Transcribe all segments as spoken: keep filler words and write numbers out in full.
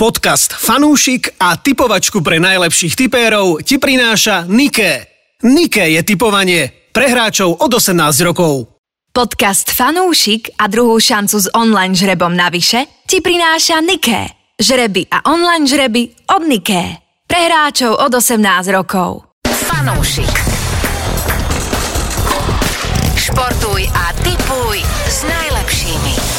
Podcast Fanúšik a tipovačku pre najlepších tipérov ti prináša Niké. Niké je tipovanie pre hráčov od osemnásť rokov. Podcast Fanúšik a druhú šancu s online žrebom navyše ti prináša Niké. Žreby a online žreby od Niké. Pre hráčov od osemnásť rokov. Fanúšik. Športuj a tipuj s najlepšími.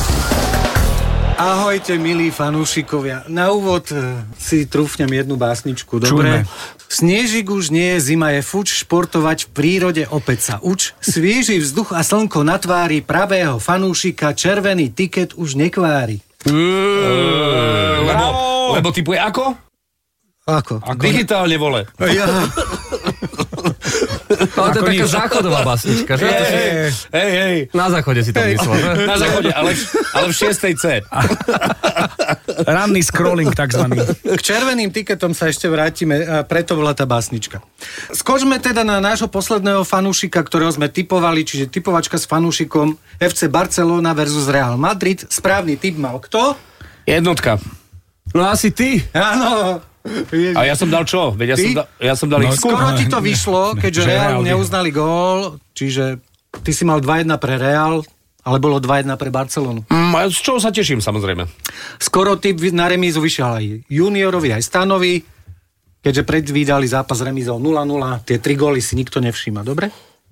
Ahojte, milí fanúšikovia. Na úvod si trúfnem jednu básničku, dobre? Snežik už nie je, zima je fuč, športovať v prírode opäť sa uč. Svieži vzduch a slnko na tvári pravého fanúšika, červený tiket už nekvári. Eee, lebo, lebo typuje ako? Ako? ako Digitálne vole. Ja. Ale to je taká záchodová básnička, že? Hej, hej, hej, hej. Na záchode si to myslel, že? Na záchode, ale, ale v šiestej C. Ranný scrolling takzvaný. K červeným tiketom sa ešte vrátime, a preto bola tá básnička. Skočme teda na nášho posledného fanúšika, ktorého sme tipovali, čiže tipovačka s fanúšikom ef cé Barcelona versus Real Madrid. Správny tip mal kto? Jednotka. No asi ty. Áno. A ja som dal čo? Veď ja som, da, ja som dal No, ich skoro ti to vyšlo, keďže Real neuznali gól, čiže ty si mal dva jedna pre Real, ale bolo dva jedna pre Barcelonu. Mm, z čoho sa teším, samozrejme. Skoro typ na remízu vyšiel aj juniorovi, aj Stanovi, keďže predvídali zápas remízou nula nula, tie tri góly si nikto nevšíma, dobre?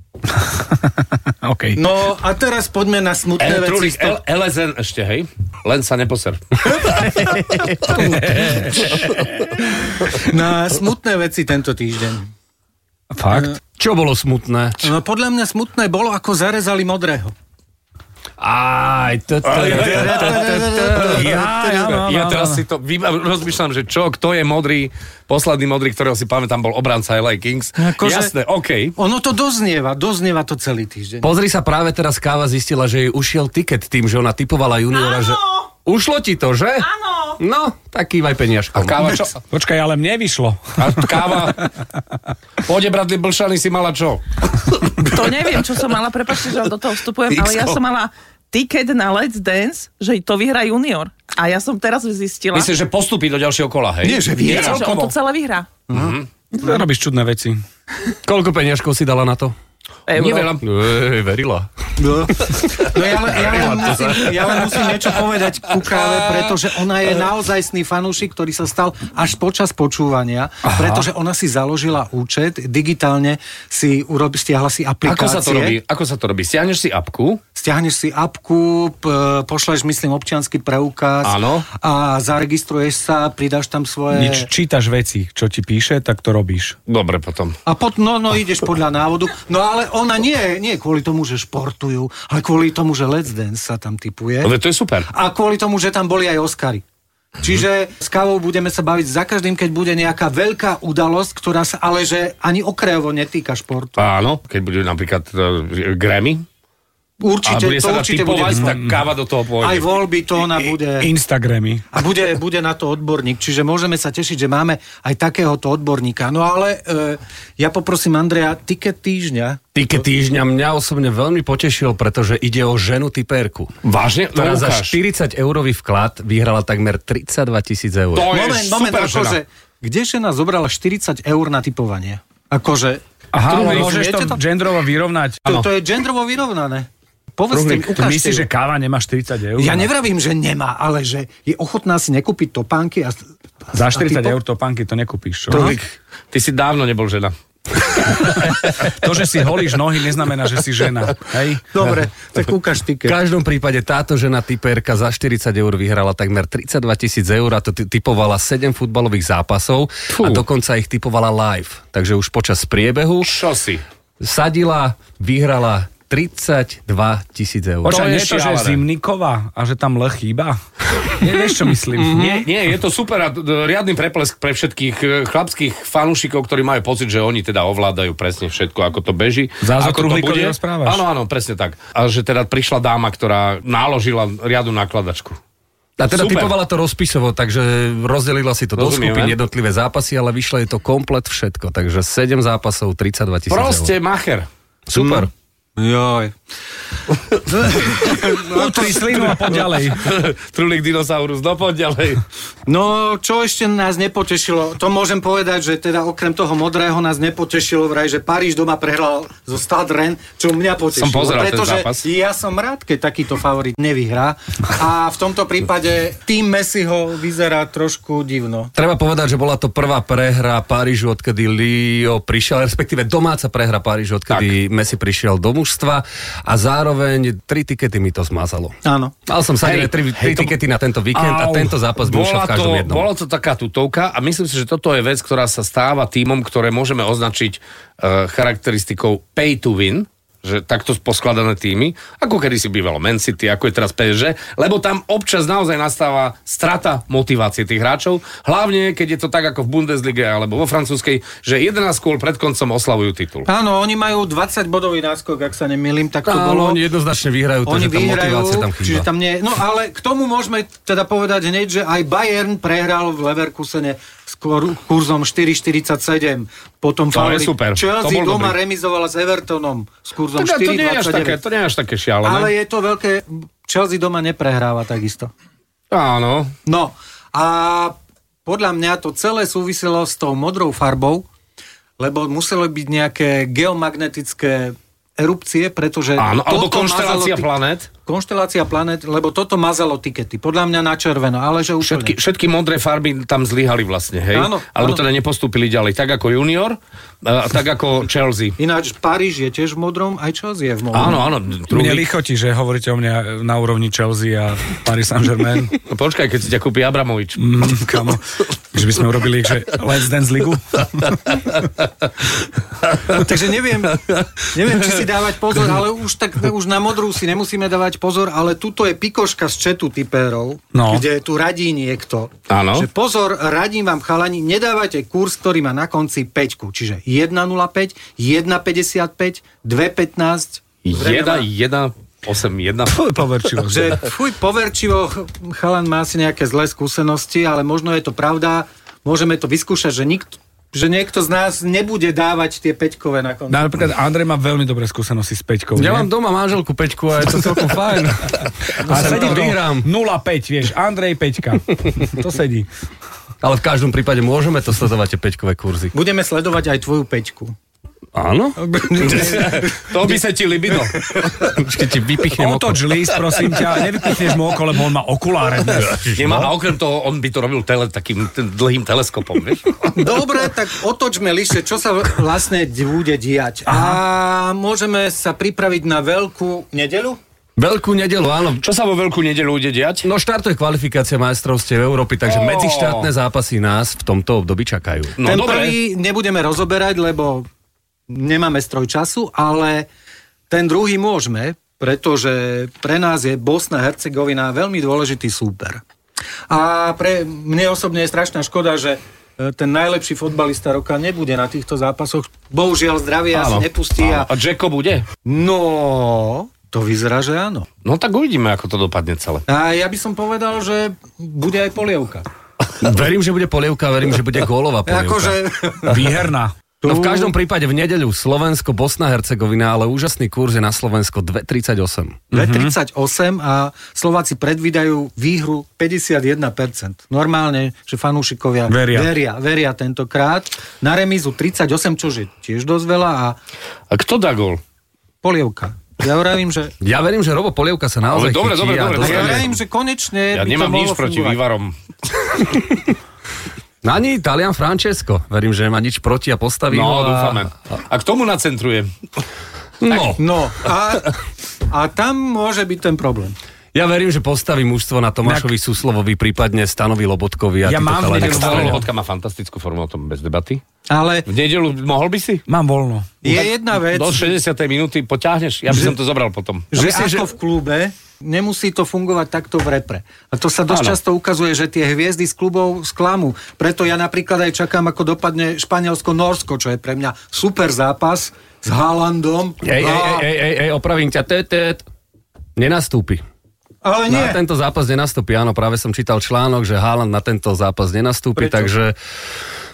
Okay. No a teraz poďme na smutné El, veci. El, el es en ešte, hej? Len sa neposer. Na smutné veci tento týždeň. Fakt? Čo bolo smutné? No podľa mňa smutné bolo, ako zarezali Modrého. Aj, toto je... Ja teraz si to vybav, rozmýšľam, že čo, kto je modrý, posledný modrý, ktorého si pamätám, bol obranca el ej Kings. Akože, Jasné, okej. Okay. Ono to doznieva, doznieva to celý týždeň. Pozri sa, práve teraz Káva zistila, že jej ušiel tiket tým, že ona typovala juniora, Áno. že... Ušlo ti to, že? Áno. No, tak kývaj peniažkom. A Káva čo? Počkaj, ale mne vyšlo. A Káva, pôjde Bradley Blšany si mala čo? To neviem, čo som mala, prepáčte, že do toho vstupujem, ale ja som mala tiket na Let's Dance, že to vyhrá junior. A ja som teraz zistila... Myslím, že postupí do ďalšieho kola, hej? Nie, že vyhrá. Nie, že on to celé vyhrá. Mm-hmm. Robíš čudné veci. Koľko peniažkov si dala na to? Euro. Neveľa. Ej, verila. No, no ja, len, ja, len musím, ja len musím niečo povedať ku Káve, pretože ona je naozajstný fanúšik, ktorý sa stal až počas počúvania, Aha. pretože ona si založila účet, digitálne si urobi, stiahla si aplikácie. Ako sa to robí? Ako sa to robí? Stiahneš si apku? Stiahneš si apku, p- pošleš, myslím, občiansky preukaz. Áno. A zaregistruješ sa, pridáš tam svoje... Nič, čítaš veci, čo ti píše, tak to robíš. Dobre, potom. A pot, no, no ideš podľa návodu. No ale ona nie, nie kvôli tomu, že športujú, ale kvôli tomu, že Let's Dance sa tam tipuje. Ale to je super. A kvôli tomu, že tam boli aj Oscary. Čiže s Kávou budeme sa baviť za každým, keď bude nejaká veľká udalosť, ktorá sa ale že ani okrajovo netýka športu. Áno, keď bude napríklad uh, Grammy. Určite, a bude to sa dať určite bude. typovať, tak Káva do toho pôjde. Aj voľby to ona bude. Instagramy. A bude, bude na to odborník. Čiže môžeme sa tešiť, že máme aj takéhoto odborníka. No ale e, ja poprosím Andreja, tiket týždňa. Tiket týždňa mňa osobne veľmi potešil, pretože ide o ženu tipérku. Vážne? Ktorá No, za ukáž. štyridsať eurový vklad vyhrala takmer tridsaťdva tisíc eur. To je Moment, moment, super akože, kde žena zobrala štyridsať eur na tipovanie? Akože... Aha, ale Truhlík, môžeš to viete to? gendrovo vyrovnať. To, to je gendrovo vyrovnané. Povedzte mi, Truhlík, ty ukážte myslíš, ju. že Káva nemá štyridsať eur? Ja nevravím, že nemá, ale že je ochotná si nekúpiť topánky a... Za štyridsať a typo- eur topánky to nekúpíš, čo? Truhlík, ty si dávno nebol žena. To, že si holíš nohy, neznamená, že si žena. Hej? Dobre, tak ukáž V tiket. každom prípade táto žena tipérka za štyridsať eur vyhrala takmer tridsaťdva tisíc eur a to ty- typovala sedem futbalových zápasov Fú. a dokonca ich typovala live. Takže už počas priebehu Čo si? sadila, vyhrala tridsaťdva tisíc eur. Počkaj, To je nie to, že šialené. Zimníková a že tam L chýba? Nevieš, čo myslím? Nie, nie, je to super a d- riadny preplesk pre všetkých e, chlapských fanúšikov, ktorí majú pocit, že oni teda ovládajú presne všetko, ako to beží. Zás o ako to Truhlíkovi bude. rozprávaš? Áno, áno, presne tak. A že teda prišla dáma, ktorá náložila riadnu nakladačku. A teda Super. typovala to rozpisovo, takže rozdelila si to do Rozumieme. skupín jednotlivé zápasy, ale vyšlo je to komplet všetko. Takže sedem zápasov, tridsaťdva tisíc eur. Proste macher. Super. Joj. Utri slinu a poď ďalej. Trulík dinosaurus, no poď ďalej. No, čo ešte nás nepotešilo, to môžem povedať, že teda okrem toho modrého nás nepotešilo vraj, že Paríž doma prehral zo Stade Rennes, čo mňa potešilo. Som pozeral pretože ten zápas. Ja som rád, keď takýto favorit nevyhrá. A v tomto prípade tým Messiho vyzerá trošku divno. Treba povedať, že bola to prvá prehra Parížu, odkedy Leo prišiel, respektíve domáca prehra Parížu, odkedy tak. Messi prišiel do mužstva a zároveň tri tikety mi to zmazalo. Áno. Mal som sa hej, tri, tri to... tikety na tento víkend a tento zápas by ušiel v každom to, jednom. Bola to taká tutovka a myslím si, že toto je vec, ktorá sa stáva tímom, ktoré môžeme označiť uh, charakteristikou pay to win, že takto poskladané týmy, ako kedysi bývalo Man City, ako je teraz pé es gé, lebo tam občas naozaj nastáva strata motivácie tých hráčov, hlavne keď je to tak ako v Bundeslige alebo vo francúzskej, že jedenásť kôl pred koncom oslavujú titul. Áno, oni majú dvadsaťbodový náskok, ak sa nemýlim, tak to Áno, bolo. oni jednoznačne vyhrajú, to, Oni že tá vyhrajú, motivácia tam chýba. Čiže tam nie, no ale k tomu môžeme teda povedať hneď, že aj Bayern prehral v Leverkusene s kurzom štyri štyridsaťsedem. Potom To je super. Chelsea To bol doma dobrý. remizovala s Evertonom s kurzom Tak, to štyri nie je až také, dvadsaťdeväť. to nie je až také šialené. Ale je to veľké, Chelsea doma neprehráva takisto. Áno. No a podľa mňa to celé súviselo s tou modrou farbou, lebo muselo byť nejaké geomagnetické erupcie, pretože... Áno, alebo toto konštelácia mazalo planét. Konštelácia planet, lebo toto mazalo tikety. Podľa mňa na červeno, ale že úplne. Všetky, všetky modré farby tam zlyhali vlastne, hej? Áno, Alebo áno. teda nepostúpili ďalej. Tak ako junior, a tak ako Chelsea. Ináč Paríž je tiež v modrom, aj Chelsea je v modrom. Áno, áno. Mne Trulík. lichotí, že hovoríte o mňa na úrovni Chelsea a Paris Saint-Germain. No, počkaj, keď si ťa kúpi Abramovič. Mm, kamo, že by sme urobili, že Let's Dance Ligu. Takže neviem, neviem, či si dávať pozor, ale už, tak, už na modrú si nemusíme dávať pozor, ale tuto je pikoška z četu tipérov, No. kde tu radí niekto. Áno. Že pozor, radím vám chalani, nedávajte kurz, ktorý má na konci päťku, čiže jedna nula päť, jedna päťdesiatpäť, dva pätnásť. Jedna, jedna, osem, jedna. Poverčivo. Že fuj, poverčivo, chalan má asi nejaké zlé skúsenosti, ale možno je to pravda, môžeme to vyskúšať, že nikto že niekto z nás nebude dávať tie peťkové na konci. Napríklad Andrej má veľmi dobré skúsenosti s peťkou. Ja nie? mám doma manželku Peťku a je to celkom fajn. A sedí to to vyhrám. nula päť, vieš, Andrej Peťka. To sedí. Ale v každom prípade môžeme to sledovať, tie peťkové kurzy. Budeme sledovať aj tvoju peťku. Áno? To by sa ti libido. Keď ti vypichnem oko. Otoč list, prosím ťa, nevypichneš mu oko, lebo on má okuláre. Nemá, a okrem toho, on by to robil tele, takým t- dlhým teleskopom, vieš? Dobre, tak otočme lište, čo sa vlastne bude diať. A môžeme sa pripraviť na veľkú nedeľu? Veľkú nedelu, áno. Čo sa vo veľkú nedeľu ide diať? No štartuje kvalifikácia majstrovstiev Európy, takže Ó. medzištátne zápasy nás v tomto období čakajú. No Ten dobre. prvý nebudeme rozoberať, lebo nemáme stroj času, ale ten druhý môžeme, pretože pre nás je Bosna a Hercegovina veľmi dôležitý súper. A pre mne osobne je strašná škoda, že ten najlepší fotbalista roka nebude na týchto zápasoch. Bohužiaľ zdravie asi nepustí. Áno. A... A Džeko bude? No, to vyzerá, že áno. No tak uvidíme, ako to dopadne celé. A ja by som povedal, že bude aj polievka. Verím, že bude polievka, verím, že bude gólová polievka. Akože... Výherná. No v každom prípade v nedeľu Slovensko, Bosna, Hercegovina, ale úžasný kurz je na Slovensko dva tridsaťosem. dva tridsaťosem a Slováci predvídajú výhru päťdesiatjeden percent. Normálne, že fanúšikovia Veria. veria, veria tentokrát. Na remízu tridsaťosem, čo je tiež dosť veľa a A kto dá gól? polievka. Ja vravím, že... Ja verím, že Robo Polievka sa naozaj Ale dobre, chytí. dobre, a dobre, A ja dostane- vravím, že konečne Ja by to nemám mohlo nič proti fungovať. vývarom. No ani Talian Francesco. Verím, že nemá nič proti a postaví ho. No, a- dúfame. A k tomu nacentruje. No. No, a, a tam môže byť ten problém. Ja verím, že postaví mužstvo na Tomášovi Suslovovi, prípadne Stanovi Lobotkovi. A Ja títo mám v chalani nedeľu postavia. voľno. Lobotka má fantastickú formu, o tom bez debaty. Ale V nedeľu mohol by si? Mám voľno. je jedna vec, Do šesťdesiatej minúty poťahneš? Ja by som to zobral potom. že myslím, ako že- v klube nemusí to fungovať takto v repre. A to sa dosť Áno. často ukazuje, že tie hviezdy z klubov sklamú. Preto ja napríklad aj čakám, ako dopadne Španielsko-Norsko, čo je pre mňa super zápas s Haalandom. Ej, ej, A- ej, ej, ej, ej, opravím ťa. Tét, tét. Nenastúpi. Ale nie. Na tento zápas nenastúpi, áno, práve som čítal článok, že Haaland na tento zápas nenastúpi, Prečo? takže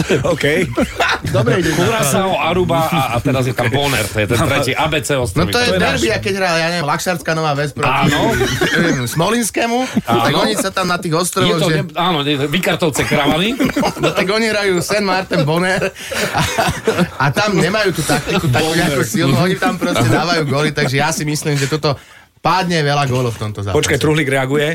OK. Dobre ide. Kurasao, Aruba a, a teraz je tam Bonaire, to je ten tretí á bé cé No ostrovy. to je derby, a keď hral, ja neviem, Lakšarská Nová Ves proti Áno. Smolinskému, tak oni sa tam na tých Je ostrovoch, to, že... ne, áno, Vykartovce Kravany. No tak oni hrajú Saint Martin Bonaire a, a tam nemajú tú taktiku takú nejakú silnú, oni tam proste dávajú góly, takže ja si myslím, že toto pádne veľa gólov v tomto zápase. Počkaj, Truhlík reaguje.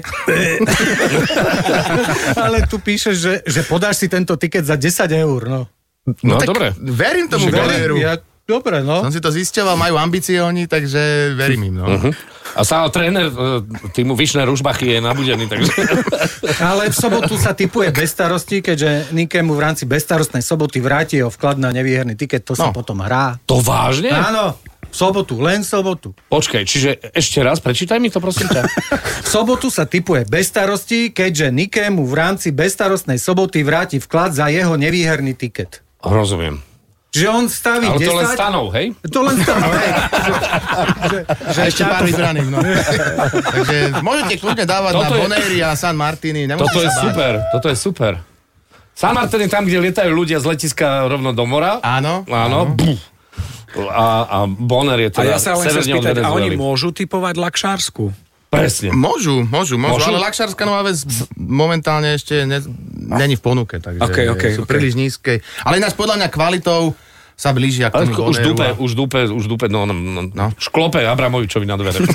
Ale tu píšeš, že, že podáš si tento tiket za desať eur, no. No, tak dobre. verím tomu Bonaireu. Ja, dobre, no. Som si to zisťoval, majú ambície oni, takže verím im, no. Uh-huh. A sám tréner e, týmu Vyšné Ružbachy je nabudený, takže... Ale v sobotu sa tipuje bez starosti, keďže Nikemu v rámci bezstarostnej soboty vráti jeho vklad na nevýherný tiket, to sa No. potom hrá. To vážne? Áno, v sobotu, len v sobotu. Počkaj, čiže ešte raz, prečítaj mi to, prosím ťa. V sobotu sa tipuje bez starosti, keďže Nikemu v rámci bezstarostnej soboty vráti vklad za jeho nevýherný tiket. Rozumiem. Že on staví Ale to desať... len stanov, hej? To len stanov, hej. Že, že, že A ešte pár vybraných, no. Takže môžete kľudne dávať Toto na je- Bonairi a San Martini. Toto je super, toto je super. San Martin je tam, kde lietajú ľudia z letiska rovno do mora. Áno. Áno. Buf. A, a Bonaire je A teda ja sa len chcem severne od spýtať, a oni Venezuely. môžu typovať Lakšársku? Presne. Môžu, môžu, môžu, Môžu? ale Lakšárska Nová Ves momentálne ešte ne, není v ponuke, takže Ok, ok, sú ok. príliš nízke. Ale ináč podľa mňa kvalitou sa blížia k Ale tomu už Bonairu dupe, a- už dupe, už dupe, no, no, no, No. šklope Abramovičovi na dvere.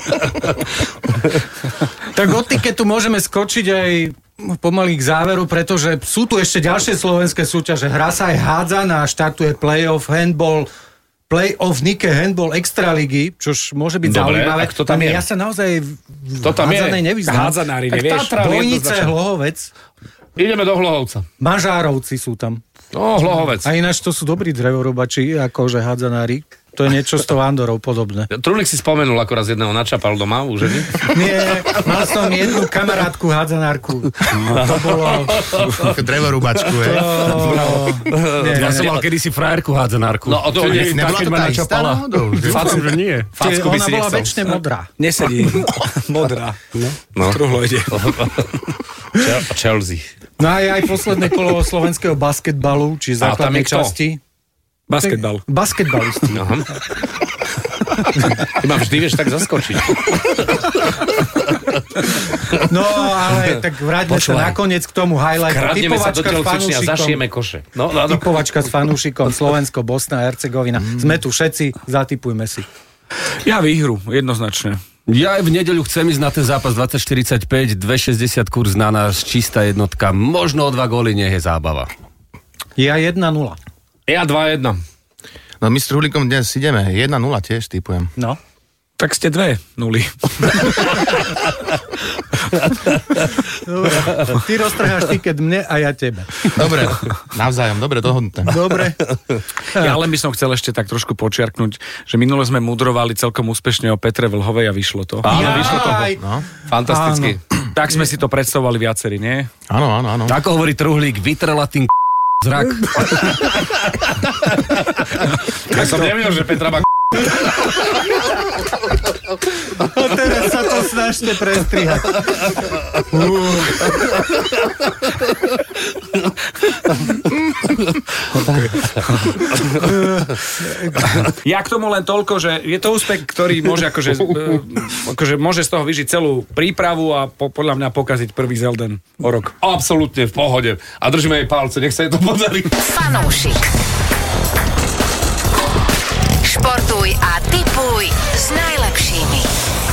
Tak od tiketu môžeme skočiť aj pomaly k záveru, pretože sú tu ešte ďalšie slovenské súťaže. Hrá sa aj hádzaná, štartuje play-off, handball, play-off Nike handball extraligy, čož môže byť Dobre, zaujímavé. a kto tam je? Ja sa naozaj v Kto tam je? hádzanej nevyznám. Hádzanári, Tak nevieš? Tatra, Bojnice, Hlohovec, Ideme do Hlohovca. Mažárovci sú tam. No, Hlohovec. A ináč to sú dobrí drevorubači, akože hádzanári. To je niečo s tou Andorou podobné. Trulik si spomenul, ako raz jedného načapal doma u ženy. Nie, mal som jednu kamarátku hádzanárku. To bolo... Drevorúbačku, hej. Nie, Ja nie, som nie. mal kedysi frajerku hádzanárku. No, to nie. Nebola to tá istá náhodou? že? Fácam, že nie. Čiže Facku by ona si bola nechcel. väčšine modrá. Nesedí. Modrá. No. Truhlo ide. Chel- Chelsea. No a je aj posledné kolo slovenského basketbalu, či A tam je základnej kto? časti. Basketbal. Basketbalisti. Aha. Ty ma vždy vieš tak zaskočiť. No ale tak vráťme sa Počúvaj. nakoniec k tomu highlightu. Kradneme sa do Typovačka s telocvične a fanúšikom. zašijeme koše. No, no, no. Typovačka s fanúšikom Slovensko, Bosna a Hercegovina. Sme tu všetci, zatipujme si. Ja výhru, jednoznačne. Ja aj v nedeľu chcem ísť na ten zápas dvadsať štyridsaťpäť, dve šesťdesiat kurz na nás, čistá jednotka, možno o dva góly, nech je zábava. Ja jedna nula. Ja dva jedna. No my s Truhlíkom dnes ideme, jedna nula tiež typujem. No. Tak ste dve nuly. Dobre. Ty roztrháš tiket mne a ja tebe. Dobre, navzájom, dobre, dohodnuté. Dobre. Ja len by som chcel ešte tak trošku počiarknúť, že minule sme mudrovali celkom úspešne o Petre Vlhovej a vyšlo to. Áno, vyšlo to. Jaj. No. Fantasticky. Tak sme si to predstavovali viacerí, nie? Áno, áno, áno. Ako hovorí Truhlík, vytrela tým zrak. Ja som nevedel, že Petra má A teraz sa to snažte prestrihať. Ja k tomu len toľko, že je to úspech, ktorý môže akože, e, akože môže z toho vyžiť celú prípravu a po, podľa mňa pokaziť prvý Zelden o rok. absolútne v pohode. A držíme jej palce, nech sa jej to podarí. Fanúšik. Športuj a tipuj s najlepšími.